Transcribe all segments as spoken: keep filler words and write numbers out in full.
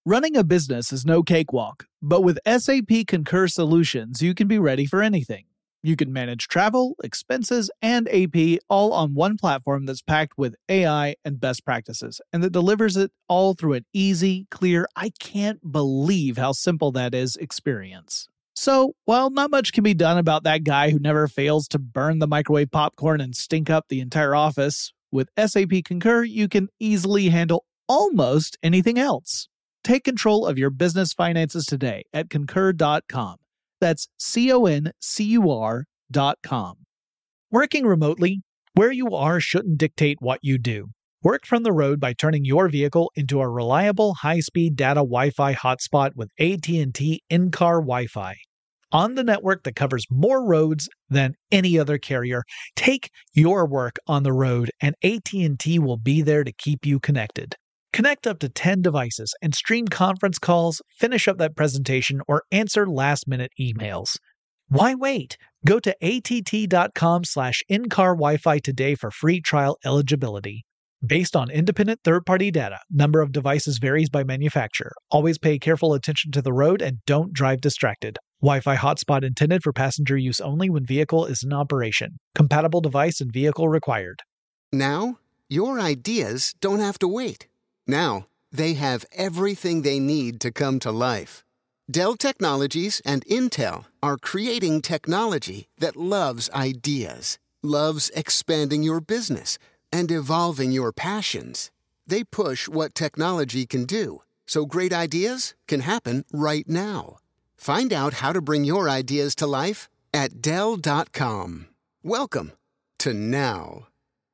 Running a business is no cakewalk, but with S A P Concur Solutions, you can be ready for anything. You can manage travel, expenses, and A P all on one platform that's packed with A I and best practices, and that delivers it all through an easy, clear, I can't believe how simple that is experience. So, while not much can be done about that guy who never fails to burn the microwave popcorn and stink up the entire office, with S A P Concur, you can easily handle almost anything else. Take control of your business finances today at concur dot com. That's C O N C U R dot com. Working remotely, where you are shouldn't dictate what you do. Work from the road by turning your vehicle into a reliable high-speed data Wi-Fi hotspot with A T and T in-car Wi-Fi. On the network that covers more roads than any other carrier, take your work on the road and A T and T will be there to keep you connected. Connect up to ten devices and stream conference calls, finish up that presentation, or answer last-minute emails. Why wait? Go to A T T dot com slash in-car Wi-Fi today for free trial eligibility. Based on independent third-party data, number of devices varies by manufacturer. Always pay careful attention to the road and don't drive distracted. Wi-Fi hotspot intended for passenger use only when vehicle is in operation. Compatible device and vehicle required. Now, your ideas don't have to wait. Now, they have everything they need to come to life. Dell Technologies and Intel are creating technology that loves ideas, loves expanding your business, and evolving your passions. They push what technology can do, so great ideas can happen right now. Find out how to bring your ideas to life at Dell dot com. Welcome to now.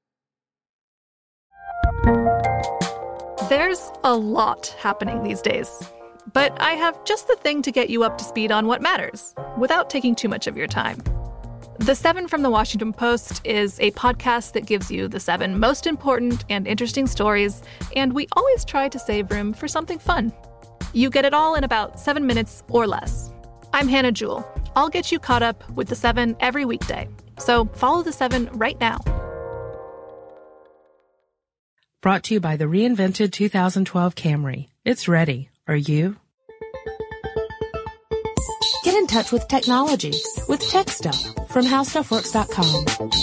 There's a lot happening these days, but I have just the thing to get you up to speed on what matters, without taking too much of your time. The Seven from the Washington Post is a podcast that gives you the seven most important and interesting stories, and we always try to save room for something fun. You get it all in about seven minutes or less. I'm Hannah Jewell. I'll get you caught up with the Seven every weekday, so follow the Seven right now. Brought to you by the reinvented two thousand twelve Camry. It's ready. Are you? Get in touch with technology with Tech Stuff from how stuff works dot com.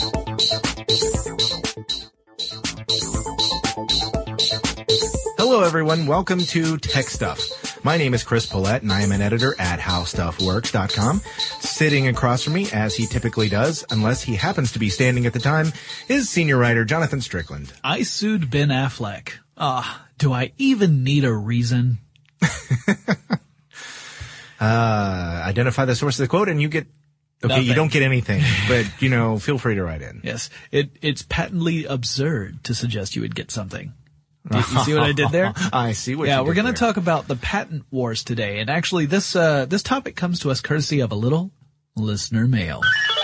Hello, everyone. Welcome to Tech Stuff. My name is Chris Pollette, and I am an editor at how stuff works dot com. Sitting across from me, as he typically does, unless he happens to be standing at the time, is senior writer Jonathan Strickland. I sued Ben Affleck. Ah, uh, do I even need a reason? uh, identify the source of the quote, and you get... Okay, Nothing. You don't get anything, but, you know, feel free to write in. Yes, it, it's patently absurd to suggest you would get something. You see what I did there? I see what yeah, you did we're going to there. talk about the patent wars today. And actually, this uh, this topic comes to us courtesy of a little listener mail.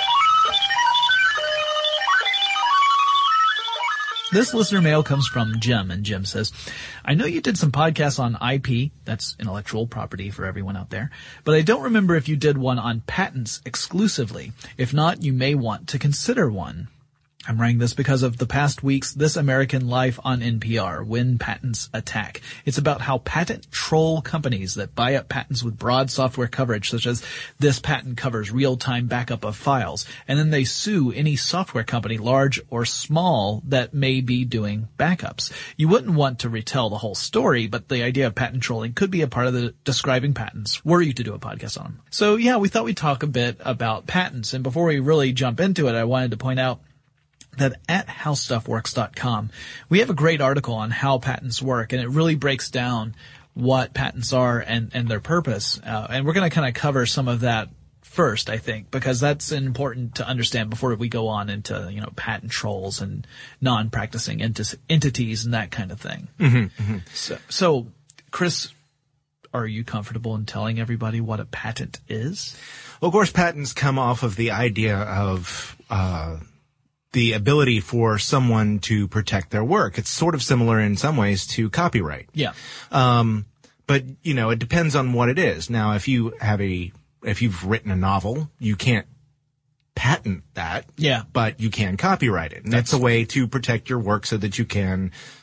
This listener mail comes from Jim, and Jim says, I know you did some podcasts on I P, that's intellectual property for everyone out there, but I don't remember if you did one on patents exclusively. If not, you may want to consider one. I'm writing this because of the past week's This American Life on N P R, When Patents Attack. It's about how patent troll companies that buy up patents with broad software coverage, such as this patent covers real-time backup of files, and then they sue any software company, large or small, that may be doing backups. You wouldn't want to retell the whole story, but the idea of patent trolling could be a part of the describing patents, were you to do a podcast on them. So yeah, we thought we'd talk a bit about patents, and before we really jump into it, I wanted to point out that at how stuff works dot com, we have a great article on how patents work, and it really breaks down what patents are and, and their purpose. Uh, and we're going to kind of cover some of that first, I think, because that's important to understand before we go on into, you know, patent trolls and non-practicing ent- entities and that kind of thing. Mm-hmm, mm-hmm. So, so, Chris, are you comfortable in telling everybody what a patent is? Well, of course, patents come off of the idea of uh the ability for someone to protect their work. It's sort of similar in some ways to copyright. Yeah. Um, but, you know, it depends on what it is. Now, if you have a, if you've written a novel, you can't patent that. Yeah. But you can copyright it. And that's, that's a way to protect your work so that you can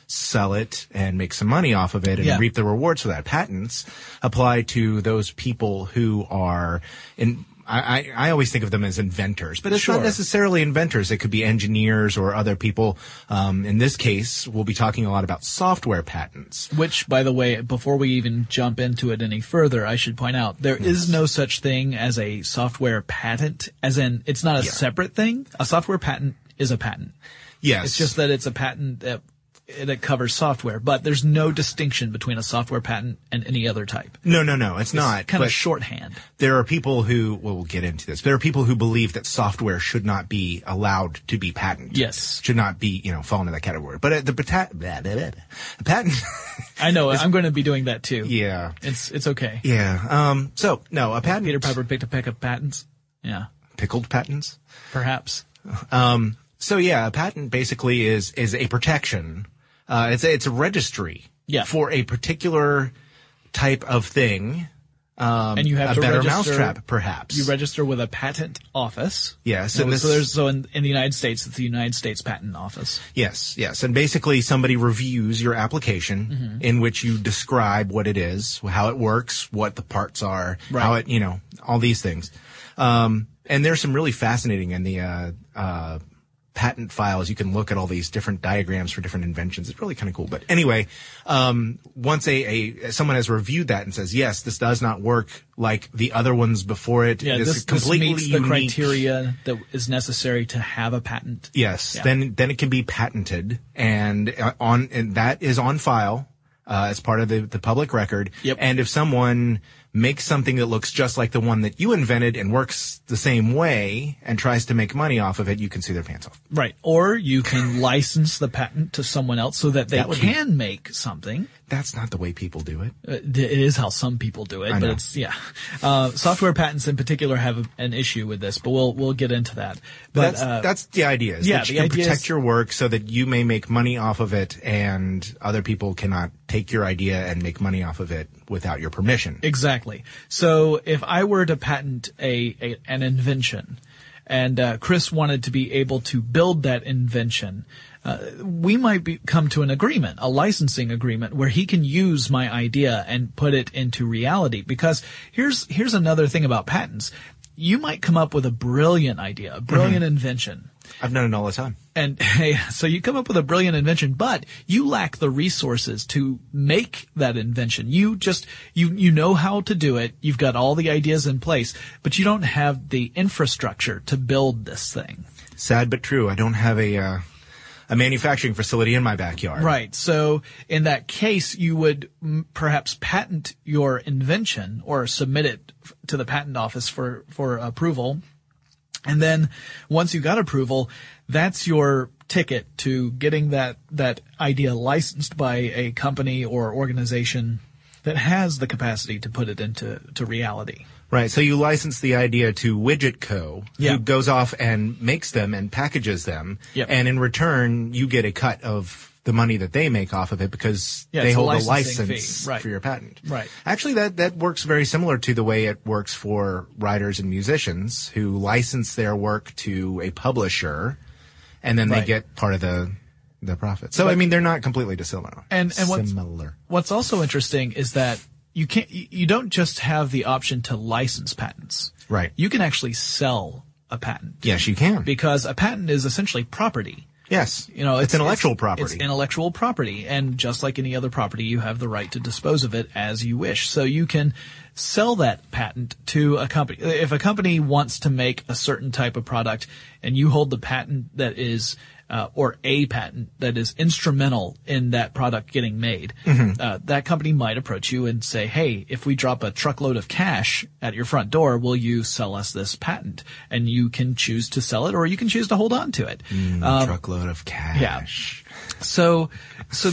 sell it and make some money off of it and Yeah. reap the rewards for that. Patents apply to those people who are in, I, I, I always think of them as inventors, but it's Sure. not necessarily inventors. It could be engineers or other people. Um, in this case, we'll be talking a lot about software patents. Which, by the way, before we even jump into it any further, I should point out there is no such thing as a software patent, as in it's not a Yeah. separate thing. A software patent is a patent. Yes. It's just that it's a patent that that covers software, but there's no distinction between a software patent and any other type. No, no, no, it's not. Kind but of shorthand. there are people who, well, we'll get into this. There are people who believe that software should not be allowed to be patented. Yes. Should not be, you know, fall into that category. But uh, the, pata- blah, blah, blah, the patent. I know. I'm going to be doing that too. yeah. It's it's okay. Yeah. Um, so, no, a patent. Peter Piper picked a peck of patents. Yeah, Pickled patents. perhaps. Um, so yeah, a patent basically is, is a protection. Uh, it's a, it's a registry. Yeah. For a particular type of thing. Um, And you have a to better register- mousetrap, perhaps. You register with a patent office. Yes, So, and this- so there's so in, in the United States, it's the United States Patent Office. Yes, yes. And basically somebody reviews your application Mm-hmm. in which you describe what it is, how it works, what the parts are, Right. how it, you know, all these things. Um, and there's some really fascinating in the, uh, uh, patent files. You can look at all these different diagrams for different inventions. It's really kind of cool. But anyway, um, once a, a, someone has reviewed that and says, yes, this does not work like the other ones before it. Yeah, It is this, this completely meets the unique. criteria that is necessary to have a patent. Yes, Yeah. then then it can be patented, and uh, on and that is on file uh, as part of the, the public record. Yep. And if someone makes something that looks just like the one that you invented and works the same way and tries to make money off of it, you can sue their pants off. Right. Or you can license the patent to someone else so that they That would be- can make something. That's not the way people do it. Uh, It is how some people do it, I but know. it's, yeah. Uh, software patents in particular have a, an issue with this, but we'll, we'll get into that. But, that's uh, that's the idea. Is yeah, that you the can idea protect is- your work so that you may make money off of it, and other people cannot take your idea and make money off of it without your permission. Exactly. So if I were to patent a, a an invention, and uh, Chris wanted to be able to build that invention, uh, we might be, come to an agreement, a licensing agreement, where he can use my idea and put it into reality. Because here's here's another thing about patents: you might come up with a brilliant idea, a brilliant invention. I've done it all the time. And hey, so you come up with a brilliant invention, but you lack the resources to make that invention. You just, you, you know how to do it. You've got all the ideas in place, but you don't have the infrastructure to build this thing. Sad but true. I don't have a uh, a manufacturing facility in my backyard. Right. So in that case, you would mm, perhaps patent your invention or submit it f- to the patent office for, for approval. And then once you got approval, that's your ticket to getting that, that idea licensed by a company or organization that has the capacity to put it into to reality. Right. So you license the idea to Widget Co., Yeah. who goes off and makes them and packages them. Yep. And in return, you get a cut of the money that they make off of it because Yeah, they it's a hold the licensing license fee. Right. for your patent. Right. Actually, that, that works very similar to the way it works for writers and musicians who license their work to a publisher, and then they Right. get part of the the profit. So, But- I mean, they're not completely dissimilar. And and what's Similar. what's also interesting is that you can't you you don't just have the option to license patents. Right. You can actually sell a patent. Yes, you can. Because a patent is essentially property. Yes. You know, it's, intellectual property. It's intellectual property, and just like any other property, you have the right to dispose of it as you wish. So you can sell that patent to a company. If a company wants to make a certain type of product, and you hold the patent that is, uh, or a patent that is instrumental in that product getting made, Mm-hmm. uh, that company might approach you and say, "Hey, if we drop a truckload of cash at your front door, will you sell us this patent?" And you can choose to sell it, or you can choose to hold on to it. Mm, Um, truckload of cash. so, so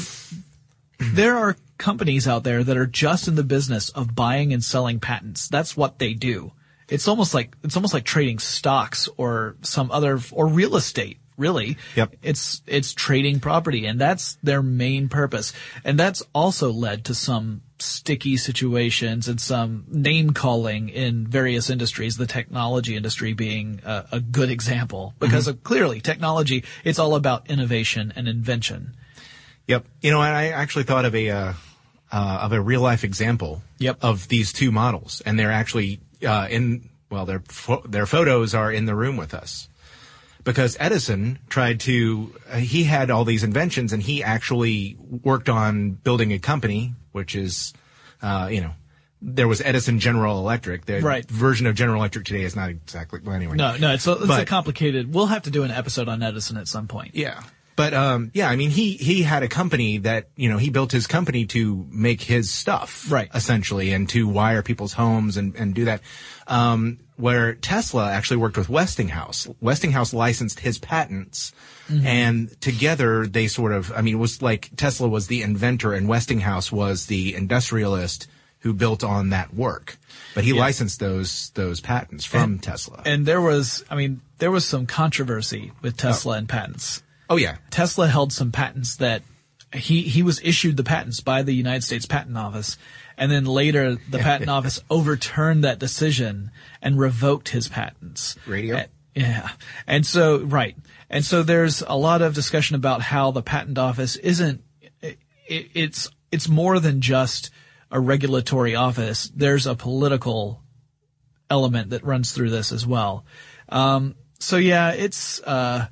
there are companies out there that are just in the business of buying and selling patents. That's what they do. It's almost like, it's almost like trading stocks or some other, or real estate, really. Yep. It's, it's trading property, and that's their main purpose. And that's also led to some sticky situations and some name calling in various industries, the technology industry being a, a good example. Because of, clearly technology, it's all about innovation and invention. Yep. You know, I actually thought of a uh, uh, of a real life example Yep. of these two models, and they're actually uh, in. Well, their fo- their photos are in the room with us, because Edison tried to. Uh, he had all these inventions, and he actually worked on building a company, which is, uh, you know. There was Edison General Electric. The Right. version of General Electric today is not exactly. Well, anyway. No, no, it's a, it's a But- complicated. We'll have to do an episode on Edison at some point. Yeah. But, um, yeah, I mean, he, he had a company that, you know, he built his company to make his stuff. Right. Essentially, and to wire people's homes and, and do that. Um, where Tesla actually worked with Westinghouse. Westinghouse licensed his patents. Mm-hmm. And together they sort of, I mean, it was like Tesla was the inventor and Westinghouse was the industrialist who built on that work. But he Yeah. licensed those, those patents from And- Tesla. And there was, I mean, there was some controversy with Tesla and patents. Oh, yeah. Tesla held some patents that he, he was issued the patents by the United States Patent Office. And then later the Patent Office overturned that decision and revoked his patents. Radio? Uh, yeah. And so, right. And so there's a lot of discussion about how the Patent Office isn't, it, it's, it's more than just a regulatory office. There's a political element that runs through this as well. Um, so yeah, it's, uh,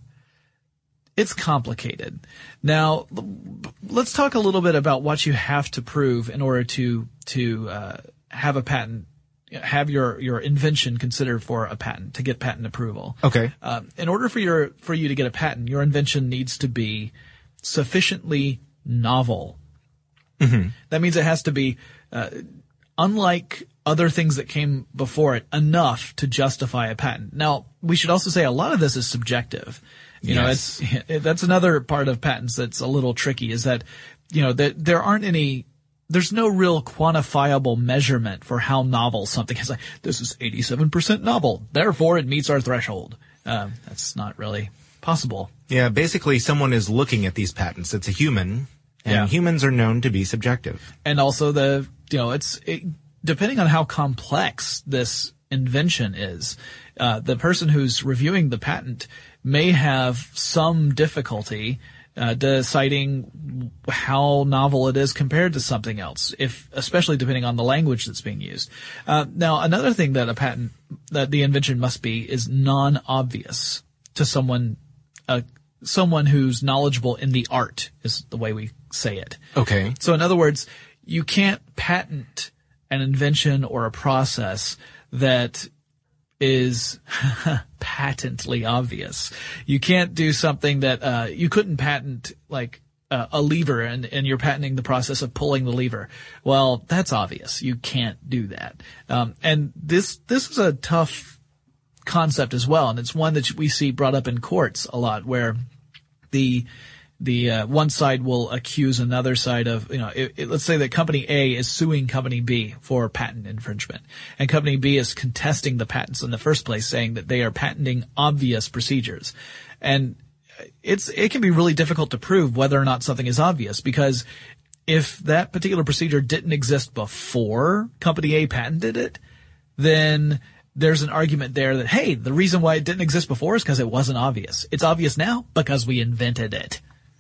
it's complicated. Now, let's talk a little bit about what you have to prove in order to, to, uh, have a patent, have your, your invention considered for a patent, to get patent approval. Okay. Um, in order for your, for you to get a patent, your invention needs to be sufficiently novel. Mm-hmm. That means it has to be, uh, unlike other things that came before it, enough to justify a patent. Now, we should also say a lot of this is subjective. You Yes. know, it's, that's another part of patents that's a little tricky, is that, you know, that there aren't any, there's no real quantifiable measurement for how novel something is. Like, this is eighty-seven percent novel, therefore it meets our threshold. Um, that's not really possible. Yeah, basically someone is looking at these patents. It's a human, and Yeah. humans are known to be subjective. And also the, you know, it's, it, depending on how complex this invention is, uh, the person who's reviewing the patent may have some difficulty uh, deciding how novel it is compared to something else, if, especially depending on the language that's being used. Uh, now, another thing that a patent, that the invention must be, is non-obvious to someone, uh, someone who's knowledgeable in the art, is the way we say it. Okay. So in other words, you can't patent an invention or a process that is patently obvious. You can't do something that, uh, you couldn't patent, like, uh, a lever and, and you're patenting the process of pulling the lever. Well, that's obvious. You can't do that. Um, and this, this is a tough concept as well. And it's one that we see brought up in courts a lot, where the, the uh, one side will accuse another side of, you know, it, it, let's say that company A is suing company B for patent infringement, and company B is contesting the patents in the first place, saying that they are patenting obvious procedures. And it's, it can be really difficult to prove whether or not something is obvious, because if that particular procedure didn't exist before company A patented it, then there's an argument there that, hey, the reason why it didn't exist before is because it wasn't obvious. It's obvious now because we invented it.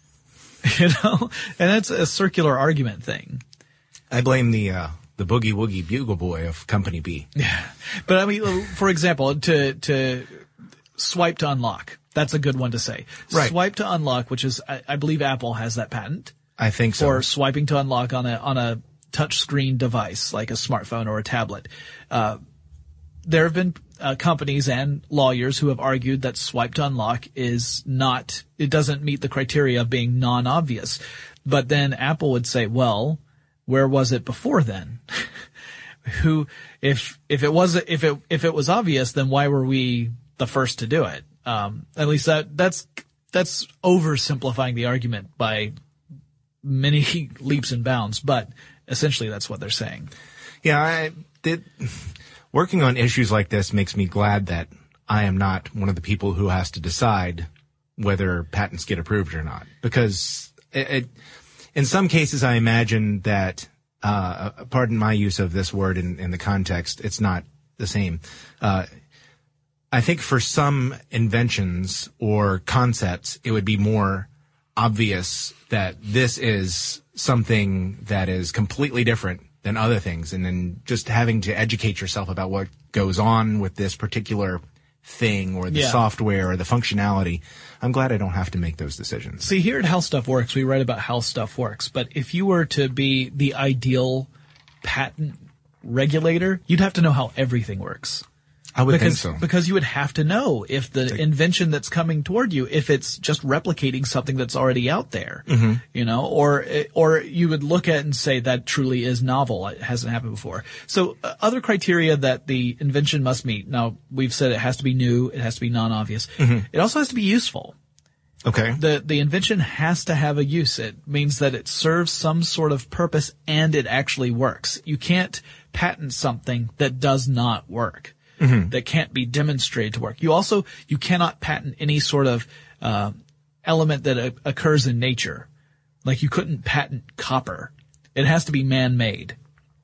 You know, and that's a circular argument thing. I blame the uh, the boogie woogie bugle boy of Company B. Yeah, but I mean, for example, to to swipe to unlock, that's a good one to say. Right. Swipe to unlock, which is, I, I believe Apple has that patent I think so. for swiping to unlock on a on a touchscreen device like a smartphone or a tablet. Uh, there have been uh, companies and lawyers who have argued that swipe to unlock is not, it doesn't meet the criteria of being non-obvious. But then Apple would say, well, where was it before then? Who, if, if it was, if it, if it was obvious, then why were we the first to do it? Um, at least that, that's, that's oversimplifying the argument by many leaps and bounds, but essentially that's what they're saying. Yeah, I did. Working on issues like this makes me glad that I am not one of the people who has to decide whether patents get approved or not. Because it, it, in some cases, I imagine that, uh, pardon my use of this word in, in the context, it's not the same. Uh, I think for some inventions or concepts, it would be more obvious that this is something that is completely different than other things, and then just having to educate yourself about what goes on with this particular thing or the Yeah. software or the functionality, I'm glad I don't have to make those decisions. See, here at How Stuff Works, we write about how stuff works. But if you were to be the ideal patent regulator, you'd have to know how everything works. I would Because, think so. because you would have to know if the invention that's coming toward you, if it's just replicating something that's already out there, Mm-hmm. you know, or, or you would look at it and say that truly is novel. It hasn't happened before. So uh, other criteria that the invention must meet. Now, we've said it has to be new. It has to be non-obvious. Mm-hmm. It also has to be useful. Okay. The, the invention has to have a use. It means that it serves some sort of purpose and it actually works. You can't patent something that does not work. Mm-hmm. That can't be demonstrated to work. You also, you cannot patent any sort of, uh, element that uh, occurs in nature. Like you couldn't patent copper. It has to be man-made.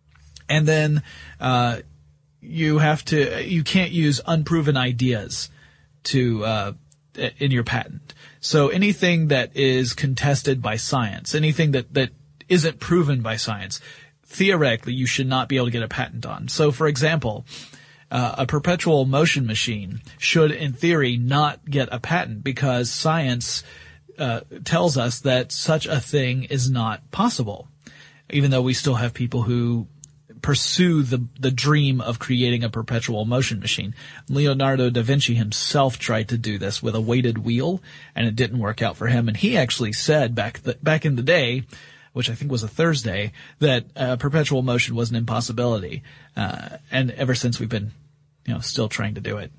And then, uh, you have to, you can't use unproven ideas to, uh, in your patent. So anything that is contested by science, anything that, that isn't proven by science, theoretically you should not be able to get a patent on. So for example, Uh, a perpetual motion machine should, in theory, not get a patent because science uh, tells us that such a thing is not possible, even though we still have people who pursue the the dream of creating a perpetual motion machine. Leonardo da Vinci himself tried to do this with a weighted wheel, and it didn't work out for him. And he actually said back the, back in the day, which I think was a Thursday, that uh, perpetual motion was an impossibility. Uh, and ever since we've been, you know, still trying to do it.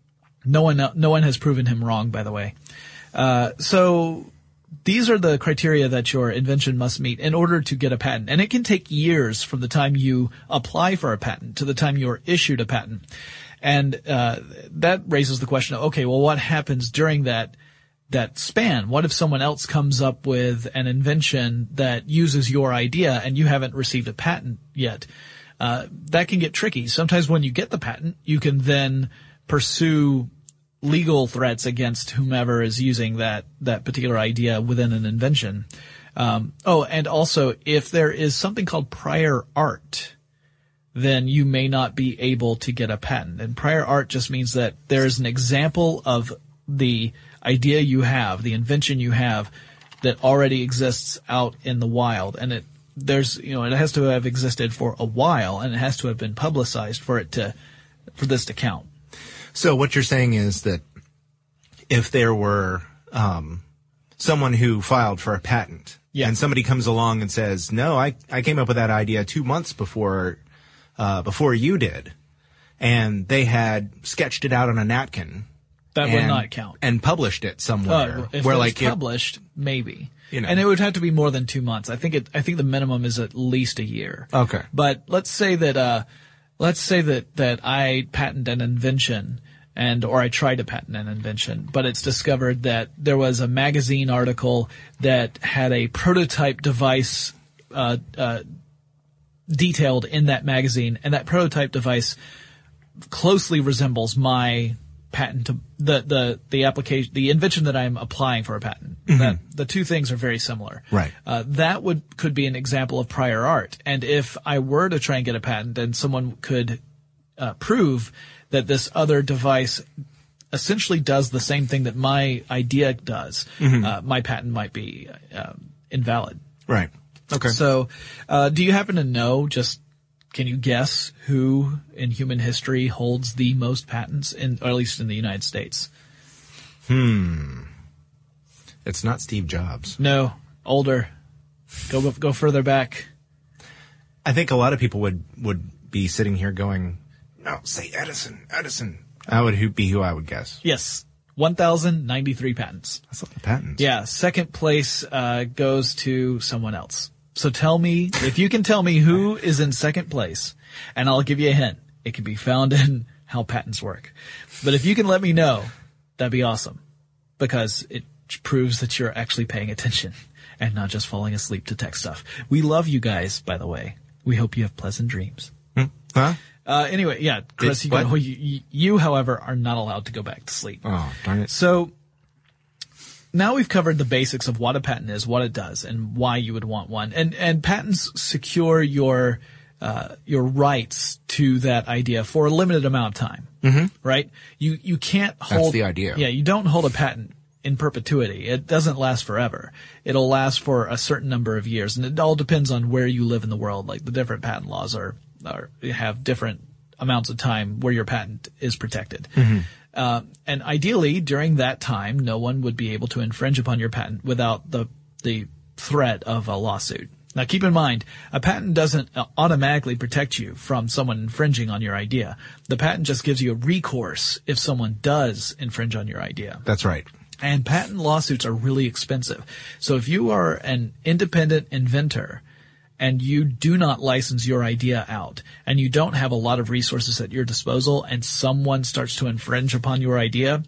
No one, no one has proven him wrong, by the way. Uh, so these are the criteria that your invention must meet in order to get a patent. And it can take years from the time you apply for a patent to the time you are issued a patent. And, uh, that raises the question of, okay, well, what happens during that that span? What if someone else comes up with an invention that uses your idea and you haven't received a patent yet? Uh, that can get tricky. Sometimes when you get the patent, you can then pursue legal threats against whomever is using that, that particular idea within an invention. Um, oh, and also if there is something called prior art, then you may not be able to get a patent. And prior art just means that there is an example of the idea you have, the invention you have, that already exists out in the wild. And it, there's, you know, it has to have existed for a while and it has to have been publicized for it to, for this to count. So what you're saying is that if there were, um, someone who filed for a patent Yeah. and somebody comes along and says, no, I, I came up with that idea two months before, uh, before you did, and they had sketched it out on a napkin. That would and, not count. And published it somewhere. Uh, if where it was like it- published, maybe. You know. And it would have to be more than two months. I think it, I think the minimum is at least a year. Okay. But let's say that, uh, let's say that, that I patent an invention and, or I try to patent an invention, but it's discovered that there was a magazine article that had a prototype device, uh, uh, detailed in that magazine, and that prototype device closely resembles my patent, to, the, the, the application, the invention that I'm applying for a patent. Mm-hmm. That the two things are very similar. Right. Uh, that would, could be an example of prior art. And if I were to try and get a patent and someone could, uh, prove that this other device essentially does the same thing that my idea does, mm-hmm. uh, my patent might be, uh, invalid. Right. Okay. So, uh, do you happen to know, just, can you guess who in human history holds the most patents, in, or at least in the United States? Hmm. It's not Steve Jobs. No, older. Go go further back. I think a lot of people would, would be sitting here going, no, say Edison, Edison. That would be who I would guess. Yes, one thousand ninety-three patents. That's a lot of patents. Yeah, second place uh, goes to someone else. So tell me, if you can tell me who is in second place, and I'll give you a hint. It can be found in How Patents Work. But if you can let me know, that'd be awesome, because it proves that you're actually paying attention and not just falling asleep to tech stuff. We love you guys, by the way. We hope you have pleasant dreams. Hmm? Huh? Uh, anyway, yeah, Chris, It, you, go, you, you, you, however, are not allowed to go back to sleep. Oh, darn it. So now we've covered the basics of what a patent is, what it does, and why you would want one. And and patents secure your uh, your rights to that idea for a limited amount of time, mm-hmm. right? You you can't hold. That's the idea. Yeah, you don't hold a patent in perpetuity. It doesn't last forever. It'll last for a certain number of years, and it all depends on where you live in the world. Like the different patent laws are, are have different amounts of time where your patent is protected. Mm-hmm. Uh, and ideally, during that time, no one would be able to infringe upon your patent without the the threat of a lawsuit. Now, keep in mind, a patent doesn't automatically protect you from someone infringing on your idea. The patent just gives you a recourse if someone does infringe on your idea. That's right. And patent lawsuits are really expensive. So if you are an independent inventor and you do not license your idea out and you don't have a lot of resources at your disposal and someone starts to infringe upon your idea,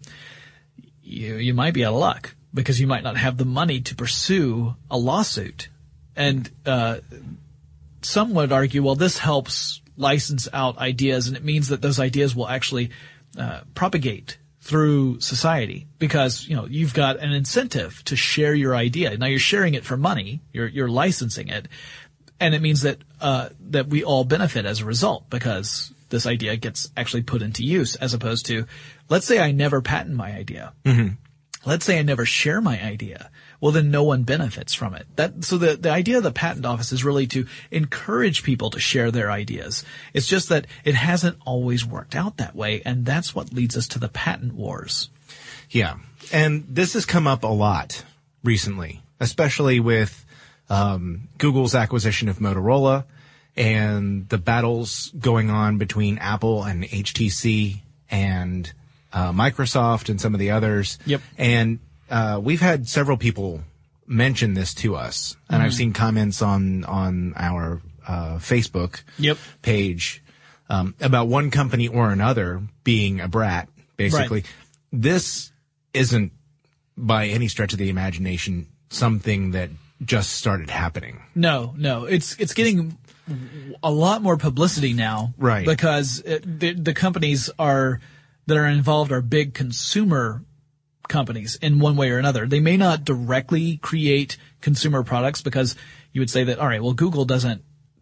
you, you might be out of luck because you might not have the money to pursue a lawsuit. And, uh, some would argue, well, this helps license out ideas and it means that those ideas will actually, uh, propagate through society because, you know, you've got an incentive to share your idea. Now you're sharing it for money. You're, you're licensing it. And it means that, uh, that we all benefit as a result because this idea gets actually put into use as opposed to, let's say I never patent my idea. Mm-hmm. Let's say I never share my idea. Well, then no one benefits from it. That, so the, the idea of the patent office is really to encourage people to share their ideas. It's just that it hasn't always worked out that way. And that's what leads us to the patent wars. Yeah. And this has come up a lot recently, especially with, um, Google's acquisition of Motorola and the battles going on between Apple and H T C and, uh, Microsoft and some of the others. Yep. And, Uh, we've had several people mention this to us, and mm-hmm. I've seen comments on on our uh, Facebook yep. page um, about one company or another being a brat. Basically, right. This isn't by any stretch of the imagination something that just started happening. No, no, it's it's getting a lot more publicity now, right? Because it, the, the companies are that are involved are big consumer companies in one way or another. They may not directly create consumer products because you would say that, all right, well, Google doesn't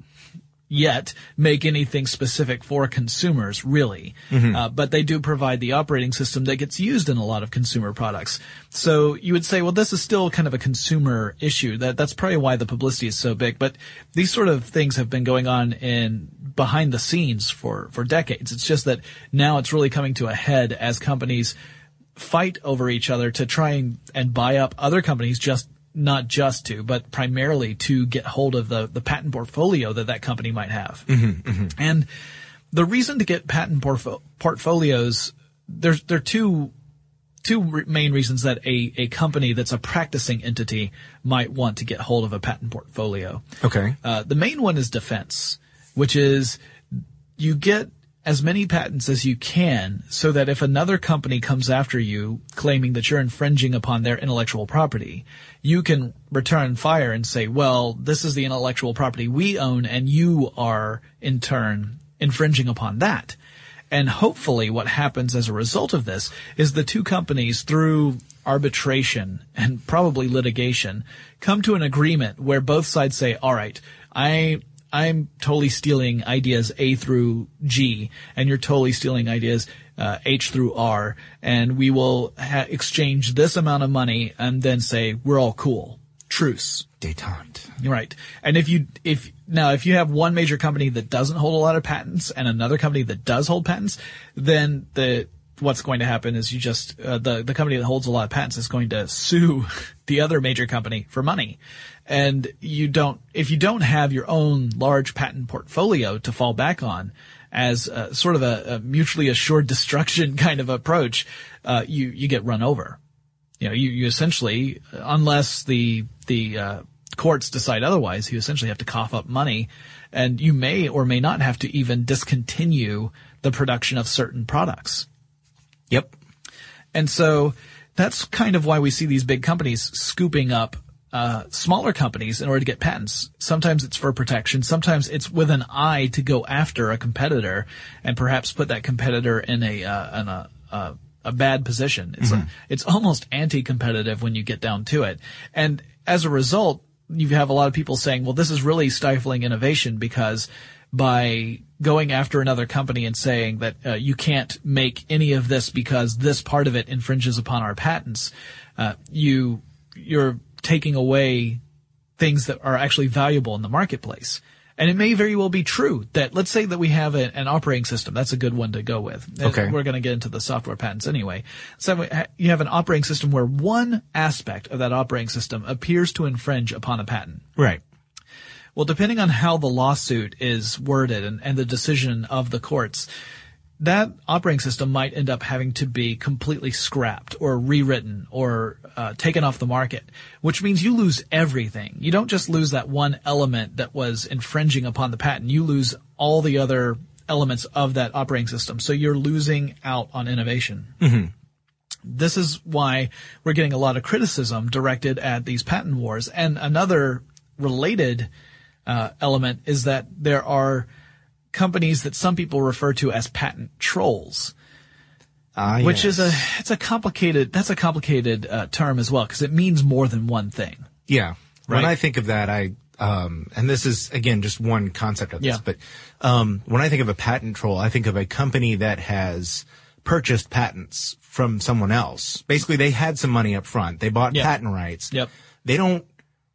yet make anything specific for consumers, really. Mm-hmm. Uh, but they do provide the operating system that gets used in a lot of consumer products. So you would say, well, this is still kind of a consumer issue. That That's probably why the publicity is so big. But these sort of things have been going on in behind the scenes for, for decades. It's just that now it's really coming to a head as companies fight over each other to try and, and buy up other companies, just not just to, but primarily to get hold of the, the patent portfolio that that company might have. Mm-hmm, mm-hmm. And the reason to get patent portfo- portfolios, there's, there are two, two re- main reasons that a, a company that's a practicing entity might want to get hold of a patent portfolio. Okay. Uh, the main one is defense, which is you get as many patents as you can so that if another company comes after you claiming that you're infringing upon their intellectual property, you can return fire and say, well, this is the intellectual property we own and you are in turn infringing upon that. And hopefully what happens as a result of this is the two companies through arbitration and probably litigation come to an agreement where both sides say, all right, I I'm totally stealing ideas A through G, and you're totally stealing ideas uh, H through R, and we will ha- exchange this amount of money and then say we're all cool. Truce. Détente. Right. And if you if now if you have one major company that doesn't hold a lot of patents and another company that does hold patents, then the what's going to happen is you just uh, the the company that holds a lot of patents is going to sue the other major company for money. And you don't, if you don't have your own large patent portfolio to fall back on as a, sort of a, a mutually assured destruction kind of approach, uh, you, you get run over. You know, you, you essentially, unless the, the, uh, courts decide otherwise, you essentially have to cough up money and you may or may not have to even discontinue the production of certain products. Yep. And so that's kind of why we see these big companies scooping up Uh, smaller companies in order to get patents. Sometimes it's for protection. Sometimes it's with an eye to go after a competitor and perhaps put that competitor in a, uh, in a, uh, a bad position. It's Mm-hmm. a, it's almost anti-competitive when you get down to it. And as a result, you have a lot of people saying, well, this is really stifling innovation because by going after another company and saying that uh, you can't make any of this because this part of it infringes upon our patents, uh, you, you're taking away things that are actually valuable in the marketplace. And it may very well be true that, let's say that we have a, an operating system. That's a good one to go with. Okay. We're going to get into the software patents anyway. So you have an operating system where one aspect of that operating system appears to infringe upon a patent. Right. Well, depending on how the lawsuit is worded and, and the decision of the courts, that operating system might end up having to be completely scrapped or rewritten or uh, taken off the market, which means you lose everything. You don't just lose that one element that was infringing upon the patent. You lose all the other elements of that operating system. So you're losing out on innovation. Mm-hmm. This is why we're getting a lot of criticism directed at these patent wars. And another related uh, element is that there are companies that some people refer to as patent trolls, Ah, which yes. is a, it's a complicated, that's a complicated uh, term as well because it means more than one thing. Yeah. When Right. I think of that, I, um, and this is, again, just one concept of this, Yeah. but, um, when I think of a patent troll, I think of a company that has purchased patents from someone else. Basically, they had some money up front. They bought Yeah. patent rights. Yep. They don't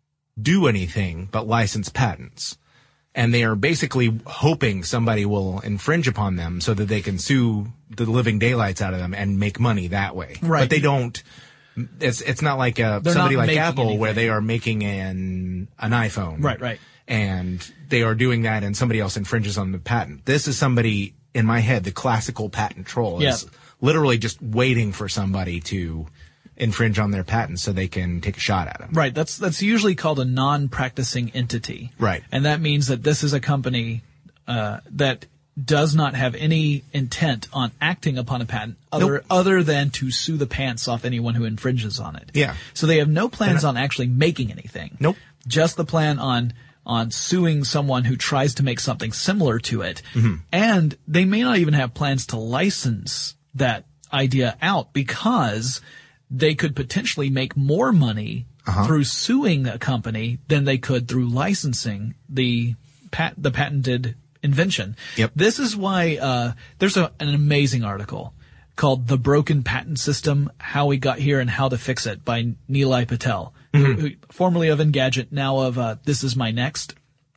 do anything but license patents. And they are basically hoping somebody will infringe upon them so that they can sue the living daylights out of them and make money that way. Right. But they don't. It's it's not like a, They're somebody not like making Apple where anything. they are making an an iPhone. Right, right. And they are doing that, and somebody else infringes on the patent. This is somebody in my head. The classical patent troll is Yeah. literally just waiting for somebody to infringe on their patent so they can take a shot at them. Right. That's that's usually called a non-practicing entity. Right. And that means that this is a company uh, that does not have any intent on acting upon a patent other Nope. other than to sue the pants off anyone who infringes on it. Yeah. So they have no plans And I- on actually making anything. Nope. Just the plan on on suing someone who tries to make something similar to it. Mm-hmm. And they may not even have plans to license that idea out because they could potentially make more money Uh-huh. through suing a company than they could through licensing the pat- the patented invention. Yep. This is why uh, there's a, an amazing article called "The Broken Patent System: How We Got Here and How to Fix It" by Nilay Patel, who, who, formerly of Engadget, now of uh, This Is My Next.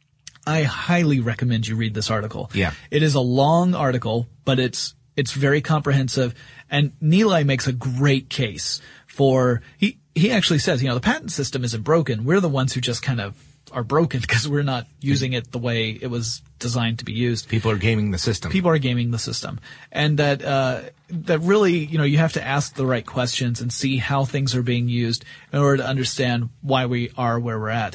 I highly recommend you read this article. Yeah. It is a long article, but it's it's very comprehensive, and Nilay makes a great case for he he actually says, you know, the patent system isn't broken. We're the ones who just kind of are broken because we're not using it the way it was designed to be used. People are gaming the system. People are gaming the system, and that uh, that really, you know, you have to ask the right questions and see how things are being used in order to understand why we are where we're at.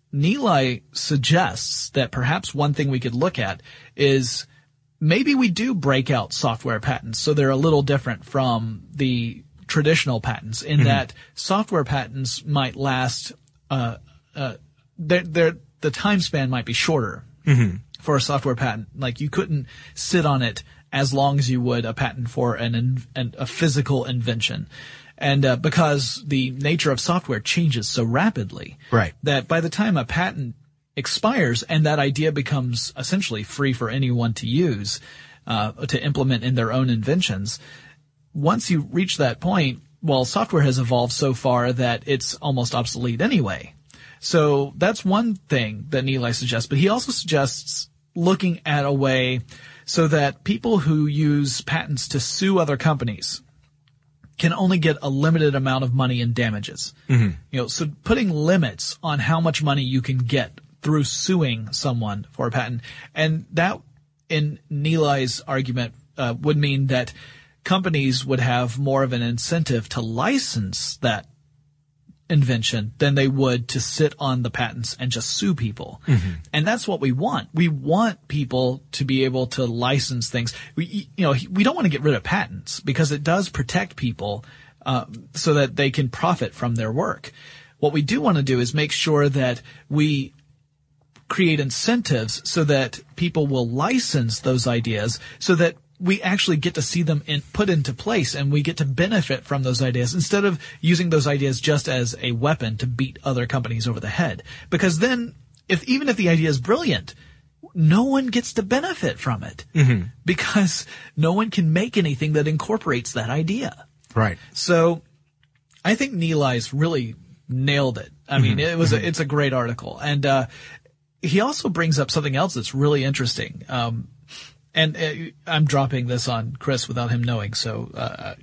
Nilay suggests that perhaps one thing we could look at is maybe we do break out software patents so they're a little different from the traditional patents in mm-hmm. that software patents might last, uh, uh, they're, they're, the time span might be shorter mm-hmm. for a software patent. Like you couldn't sit on it as long as you would a patent for an, an a physical invention. And uh, because the nature of software changes so rapidly, right, that by the time a patent expires and that idea becomes essentially free for anyone to use, uh, to implement in their own inventions, once you reach that point, well, software has evolved so far that it's almost obsolete anyway. So that's one thing that Nilay suggests, but he also suggests looking at a way so that people who use patents to sue other companies can only get a limited amount of money in damages. Mm-hmm. You know, so putting limits on how much money you can get through suing someone for a patent. And that, in Nilay's argument, uh, would mean that companies would have more of an incentive to license that invention than they would to sit on the patents and just sue people. Mm-hmm. And that's what we want. We want people to be able to license things. We, you know, we don't want to get rid of patents because it does protect people, uh, so that they can profit from their work. What we do want to do is make sure that we create incentives so that people will license those ideas so that we actually get to see them in, put into place, and we get to benefit from those ideas instead of using those ideas just as a weapon to beat other companies over the head. Because then, if even if the idea is brilliant, no one gets to benefit from it mm-hmm. because no one can make anything that incorporates that idea. Right. So I think Nilai's really nailed it. I mean, mm-hmm. it was a, it's a great article. And uh he also brings up something else that's really interesting. Um and uh, I'm dropping this on Chris without him knowing, so uh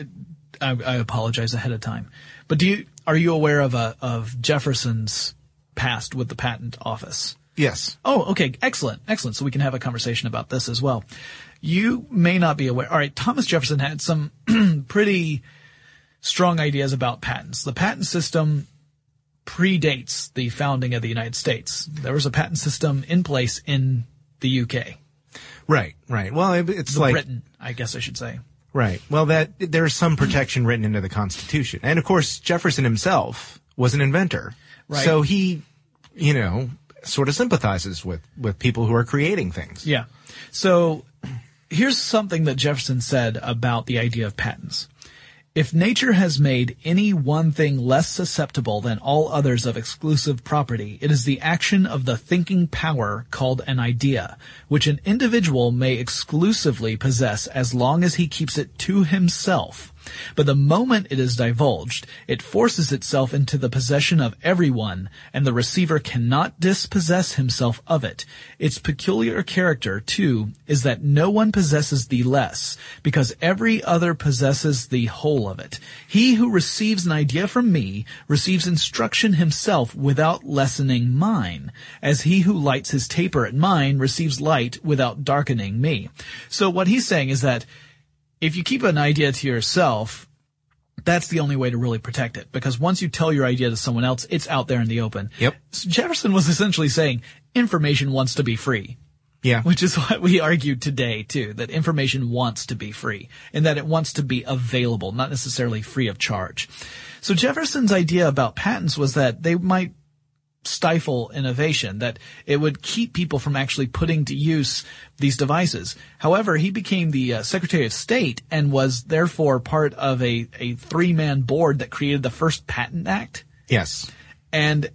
I, I apologize ahead of time. But do you are you aware of a of Jefferson's past with the patent office? Yes. Oh, okay. Excellent. Excellent. So we can have a conversation about this as well. You may not be aware. All right. Thomas Jefferson had some pretty strong ideas about patents. The patent system predates the founding of the United States. There was a patent system in place in the U K. Right. Right. Well, it's the like Britain, I guess I should say. Right. Well, that there's some protection written into the Constitution. And of course, Jefferson himself was an inventor. Right. So he, you know, sort of sympathizes with, with people who are creating things. Yeah. So here's something that Jefferson said about the idea of patents. If nature has made any one thing less susceptible than all others of exclusive property, it is the action of the thinking power called an idea, which an individual may exclusively possess as long as he keeps it to himself. But the moment it is divulged, it forces itself into the possession of everyone, and the receiver cannot dispossess himself of it. Its peculiar character, too, is that no one possesses the less, because every other possesses the whole of it. He who receives an idea from me receives instruction himself without lessening mine, as he who lights his taper at mine receives light without darkening me. So what he's saying is that if you keep an idea to yourself, that's the only way to really protect it. Because once you tell your idea to someone else, it's out there in the open. Yep. So Jefferson was essentially saying information wants to be free. Yeah. Which is what we argued today, too, that information wants to be free and that it wants to be available, not necessarily free of charge. So Jefferson's idea about patents was that they might stifle innovation, that it would keep people from actually putting to use these devices. However, he became the uh, Secretary of State and was therefore part of a, a three-man board that created the first Patent Act. Yes. And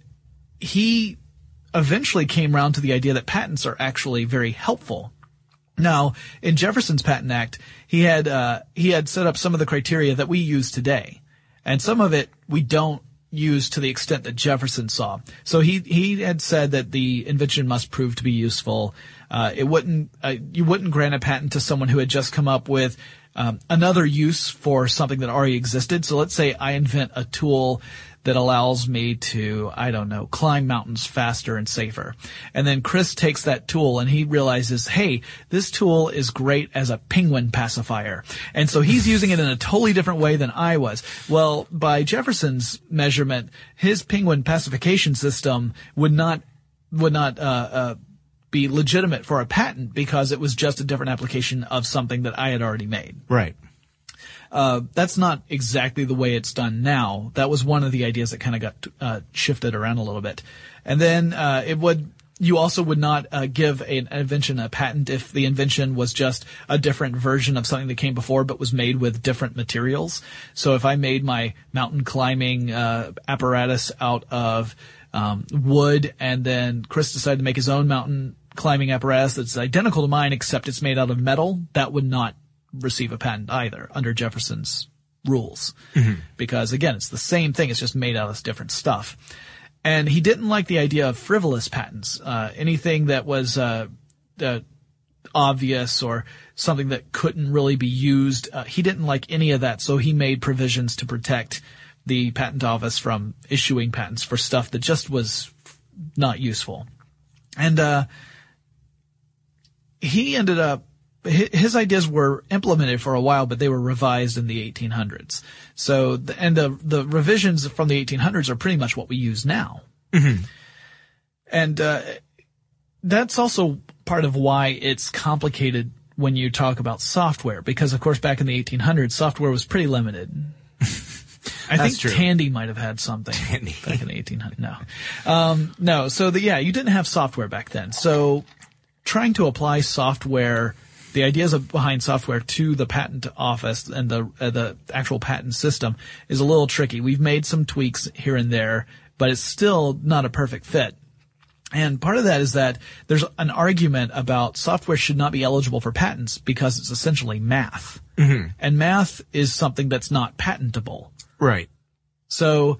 he eventually came around to the idea that patents are actually very helpful. Now, in Jefferson's Patent Act, he had uh, he had set up some of the criteria that we use today, and some of it we don't used to the extent that Jefferson saw. So he he had said that the invention must prove to be useful. Uh, it wouldn't uh, you wouldn't grant a patent to someone who had just come up with um, another use for something that already existed. So let's say I invent a tool that allows me to, I don't know, climb mountains faster and safer. And then Chris takes that tool and he realizes, hey, this tool is great as a penguin pacifier. And so he's using it in a totally different way than I was. Well, by Jefferson's measurement, his penguin pacification system would not, would not, uh, uh, be legitimate for a patent because it was just a different application of something that I had already made. Right. Uh, that's not exactly the way it's done now. That was one of the ideas that kind of got uh, shifted around a little bit. And then uh, it would, you also would not uh, give an invention a patent if the invention was just a different version of something that came before but was made with different materials. So if I made my mountain climbing uh, apparatus out of um, wood, and then Chris decided to make his own mountain climbing apparatus that's identical to mine except it's made out of metal, that would not receive a patent either under Jefferson's rules. Mm-hmm. Because again, it's the same thing, it's just made out of different stuff. And he didn't like the idea of frivolous patents, uh, anything that was uh, uh obvious or something that couldn't really be used. Uh, he didn't like any of that, so he made provisions to protect the patent office from issuing patents for stuff that just was not useful. And uh he ended up his ideas were implemented for a while, but they were revised in the eighteen hundreds. So, and the, the revisions from the eighteen hundreds are pretty much what we use now. Mm-hmm. And, uh, that's also part of why it's complicated when you talk about software, because of course back in the eighteen hundreds, software was pretty limited. I That's think true. Tandy might have had something Tandy. back in the eighteen hundreds. No. Um, no. So the, yeah, you didn't have software back then. So trying to apply software the ideas of, behind software to the patent office and the uh, the actual patent system is a little tricky. We've made some tweaks here and there, but it's still not a perfect fit. And part of that is that there's an argument about software should not be eligible for patents because it's essentially math. Mm-hmm. And math is something that's not patentable. Right. So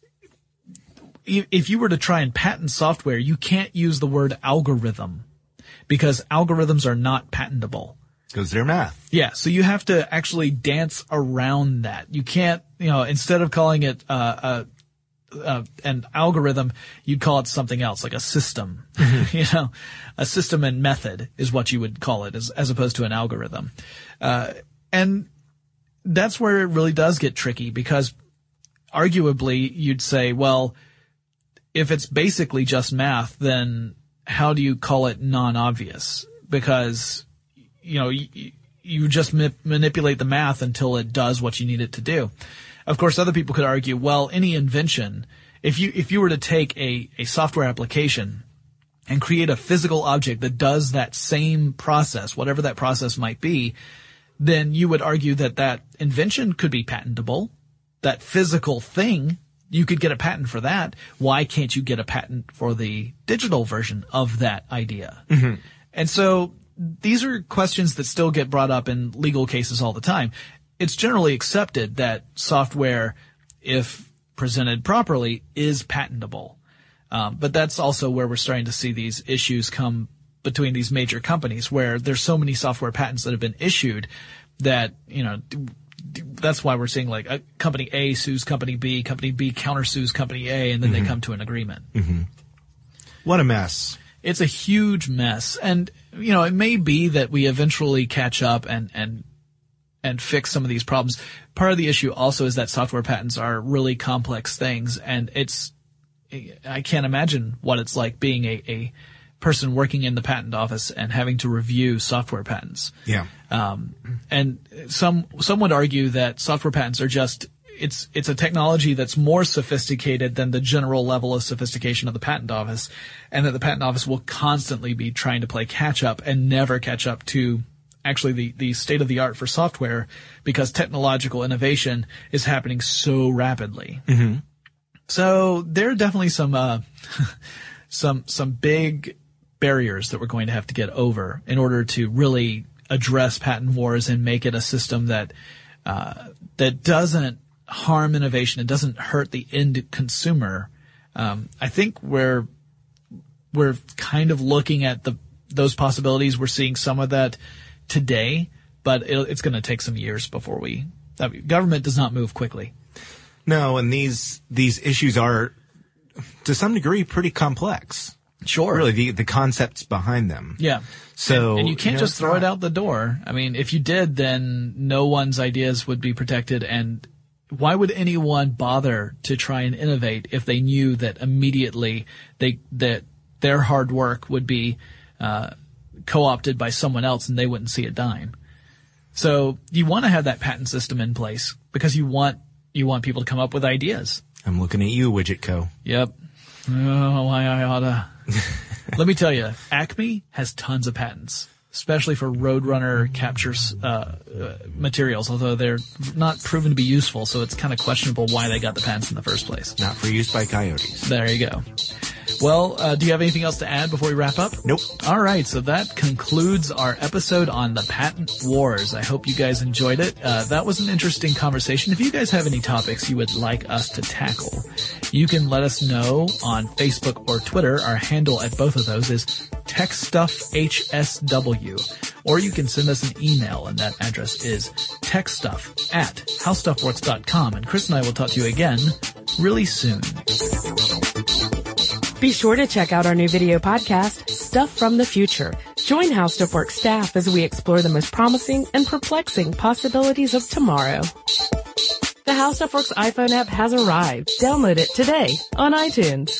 if you were to try and patent software, you can't use the word algorithm because algorithms are not patentable. Because they're math. Yeah, so you have to actually dance around that. You can't, you know, instead of calling it uh, a, uh, an algorithm, you'd call it something else, like a system. Mm-hmm. You know, a system and method is what you would call it, as, as opposed to an algorithm. Uh, and that's where it really does get tricky because arguably you'd say, well, if it's basically just math, then how do you call it non-obvious? Because, you know, you, you just ma- manipulate the math until it does what you need it to do. Of course, other people could argue, well, any invention, if you, if you were to take a, a software application and create a physical object that does that same process, whatever that process might be, then you would argue that that invention could be patentable. That physical thing, you could get a patent for that. Why can't you get a patent for the digital version of that idea? Mm-hmm. And so these are questions that still get brought up in legal cases all the time. It's generally accepted that software, if presented properly, is patentable. Um, but that's also where we're starting to see these issues come between these major companies where there's so many software patents that have been issued that, you know, that's why we're seeing like a company A sues company B, company B countersues company A, and then mm-hmm. they come to an agreement. Mm-hmm. What a mess. It's a huge mess. And, you know, it may be that we eventually catch up and, and, and fix some of these problems. Part of the issue also is that software patents are really complex things, and it's, I can't imagine what it's like being a, a person working in the patent office and having to review software patents. Yeah. Um, and some, some would argue that software patents are just, it's, it's a technology that's more sophisticated than the general level of sophistication of the patent office, and that the patent office will constantly be trying to play catch up and never catch up to actually the, the state of the art for software because technological innovation is happening so rapidly. Mm-hmm. So there are definitely some, uh, some, some big barriers that we're going to have to get over in order to really address patent wars and make it a system that, uh, that doesn't harm innovation. It doesn't hurt the end consumer. Um, I think we're, we're kind of looking at the, those possibilities. We're seeing some of that today, but it, it's going to take some years before we, I mean, government does not move quickly. No, and these these issues are, to some degree, pretty complex. Sure. Really, the, the concepts behind them. Yeah. So And, and you can't you know, just throw not, it out the door. I mean, if you did, then no one's ideas would be protected, and why would anyone bother to try and innovate if they knew that immediately they that their hard work would be uh co-opted by someone else and they wouldn't see a dime? So you want to have that patent system in place because you want You want people to come up with ideas. I'm looking at you, Widget Co. Yep. Oh, why I oughta. Let me tell you, Acme has tons of patents, especially for Roadrunner capture uh, uh, materials, although they're not proven to be useful, so it's kind of questionable why they got the patents in the first place. Not for use by coyotes. There you go. Well, uh, do you have anything else to add before we wrap up? Nope. All right, so that concludes our episode on the patent wars. I hope you guys enjoyed it. Uh, that was an interesting conversation. If you guys have any topics you would like us to tackle, you can let us know on Facebook or Twitter. Our handle at both of those is TechStuffHSW. Or you can send us an email, and that address is techstuff at howstuffworks dot com. And Chris and I will talk to you again really soon. Be sure to check out our new video podcast, Stuff from the Future. Join How Stuff Works staff as we explore the most promising and perplexing possibilities of tomorrow. The How Stuff Works iPhone app has arrived. Download it today on iTunes.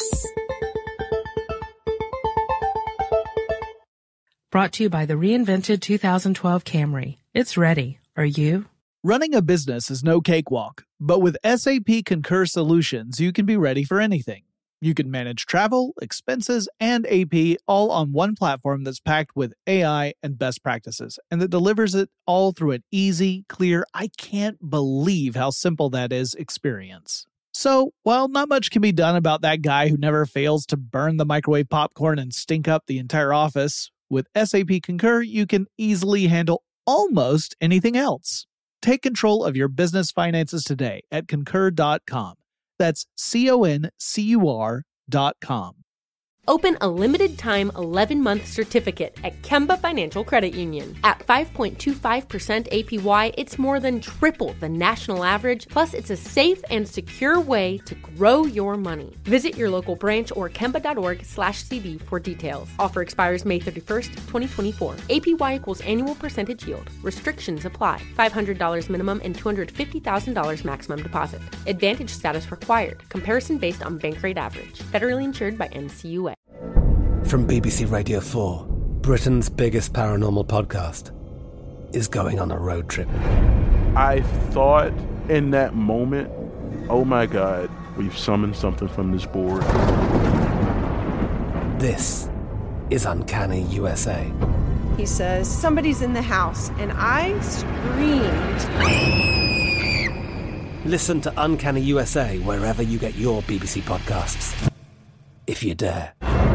Brought to you by the reinvented two thousand twelve Camry. It's ready. Are you? Running a business is no cakewalk, but with S A P Concur Solutions, you can be ready for anything. You can manage travel, expenses, and A P all on one platform that's packed with A I and best practices, and that delivers it all through an easy, clear, I can't believe how simple that is experience. So, while not much can be done about that guy who never fails to burn the microwave popcorn and stink up the entire office, with S A P Concur, you can easily handle almost anything else. Take control of your business finances today at concur dot com. That's C O N C U R dot com. Open a limited-time eleven-month certificate at Kemba Financial Credit Union. At five point two five percent A P Y, it's more than triple the national average, plus it's a safe and secure way to grow your money. Visit your local branch or kemba dot org slash C B for details. Offer expires May thirty-first, twenty twenty-four. A P Y equals annual percentage yield. Restrictions apply. five hundred dollars minimum and two hundred fifty thousand dollars maximum deposit. Advantage status required. Comparison based on bank rate average. Federally insured by N C U A. From B B C Radio four, Britain's biggest paranormal podcast is going on a road trip. I thought in that moment, oh my God, we've summoned something from this board. This is Uncanny U S A. He says, somebody's in the house, and I screamed. Listen to Uncanny U S A wherever you get your B B C podcasts, if you dare.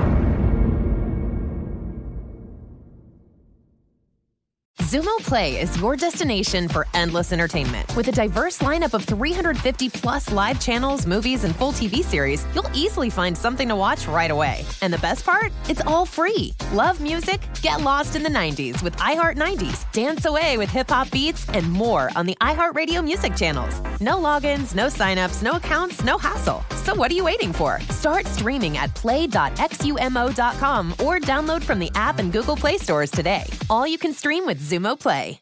Xumo Play is your destination for endless entertainment. With a diverse lineup of three hundred fifty plus live channels, movies, and full T V series, you'll easily find something to watch right away. And the best part? It's all free. Love music? Get lost in the nineties with iHeart nineties, dance away with hip-hop beats, and more on the iHeartRadio music channels. No logins, no signups, no accounts, no hassle. So what are you waiting for? Start streaming at play dot xumo dot com or download from the app and Google Play stores today. All you can stream with Xumo Play.